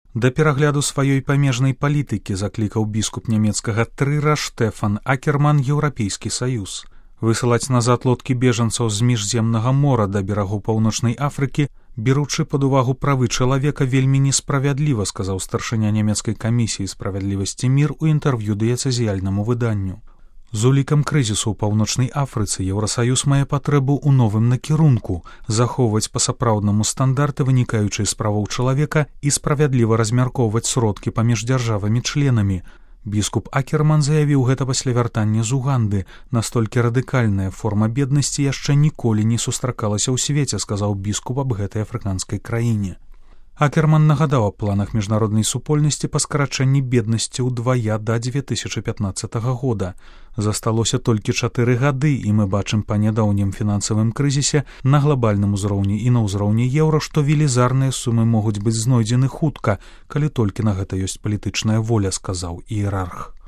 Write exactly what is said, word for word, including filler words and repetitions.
Да перагляду сваёй памежнай палітыкі заклікаў біскуп нямецкага Трыра Штэфан Акерман Еўрапейскі саюз. Высылаць назад лодкі бежанцаў з міжземнага мора да берагу Паўночнай Афрыкі, беручы пад увагу правы чалавека, вельмі несправядліва, сказаў старшыня нямецкай камісіі справядлівасці мір у інтэрв'ю дыяцэзіяльнаму выданню. З улікам крызісу ў Паўночнай Афрыцы Еўрасаюз мае патрэбу ў новым накірунку захоўваць па-сапраўднаму стандарты, вынікаючыя з правоў чалавека, і справядліва размяркоўваць сродкі паміж дзяржавамі-членамі. Біскуп Акерман заявіў гэта пасля вяртання з Уганды. Настолькі радыкальная форма беднасці яшчэ ніколі не сустракалася ў свеце, сказаў біскуп аб гэтай афрыканскай краіне. Акерман нагадаў аб планах міжнароднай супольнасці па скарачэнні беднасці ўдвая да дзве тысячы пятнаццатага года. Засталося толькі чатыры гады, і мы бачым па нядаўнім фінансавым крызісе на глобальным узроўні і на ўзроўні еўра, што велізарныя сумы могуць быць знойдзены хутка, калі толькі на гэта ёсць палітычная воля, сказаў іерарх.